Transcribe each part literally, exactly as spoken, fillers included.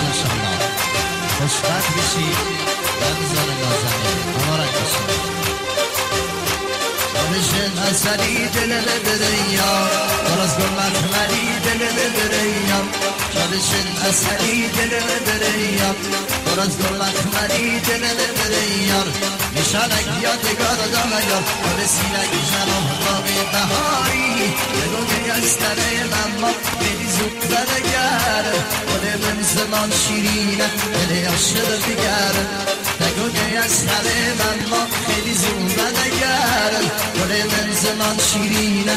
انشالله خوشبخت بشید رمضان نازنین مبارک بشید بشن اصلی دل بدریا درست گل مخملی دل بدریا بشن اصلی دل بدریا درست گل مخملی دل بدریا نشانک یادگار دایا رسیدک جناب باغ بهاری بگو میستره اما خیلی زود برگر خود من زمان شیرینه دل عاشق دیگر بگو میستره اما خیلی زود برگر خود من زمان شیرینه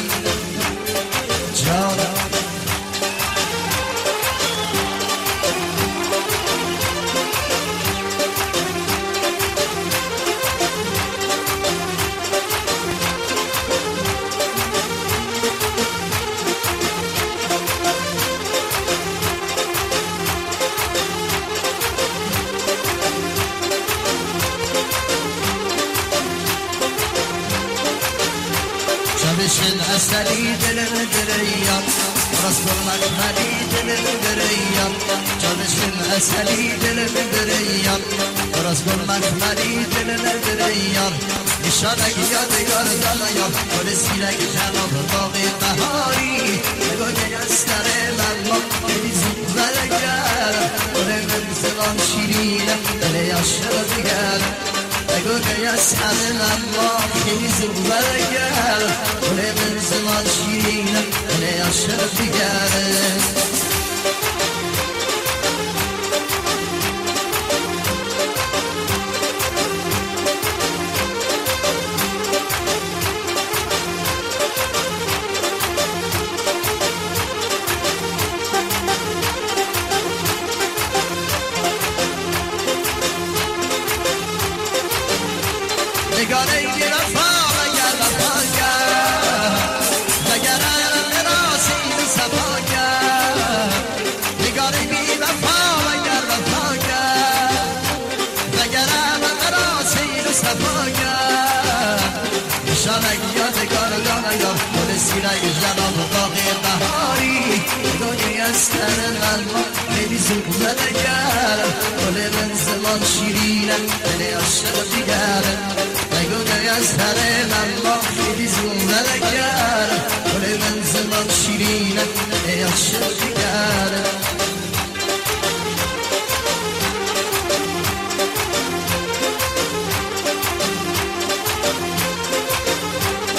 جانم بشن اصلی دل دریا راست برمک ملی دل دریا بشن اصلی دل دریا راست برمک ملی دل دریا نشانک یادگار دایا گل سیرک جناب باغ بهاری بگو میستر مما خیلی زود برگر گل من زمان شیرینه دل عاشق دیگر بگو میستر مما خیلی زود برگر گل من زمان شیرینه دل عاشق دیگر نگاره ای رفا وگر وفا کرد وگرم راسی صفا کرد نگاره ای رفا وگر وفا کرد وگرم راسی صفا کرد نشانک یادگار دایا گل سیرک جناب باغ بهاری گلی استر قلبم خیلی زود برگر گل من زمان شیرینه دل عاشق دیگر بگو که از تره من با خیلی زون برگر